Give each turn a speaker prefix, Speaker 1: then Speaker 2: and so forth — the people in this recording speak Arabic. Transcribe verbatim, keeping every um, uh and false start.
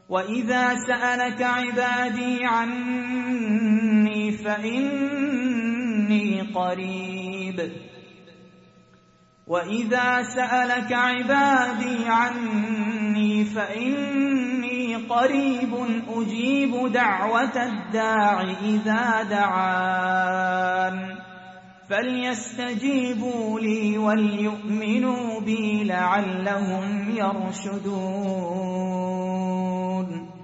Speaker 1: وإذا سألك عبادي عني فإني قريب وإذا سألك عبادي عني فإني قريب أجيب دعوة الداع إذا دعان فليستجيبوا لي وليؤمنوا بي لعلهم يرشدون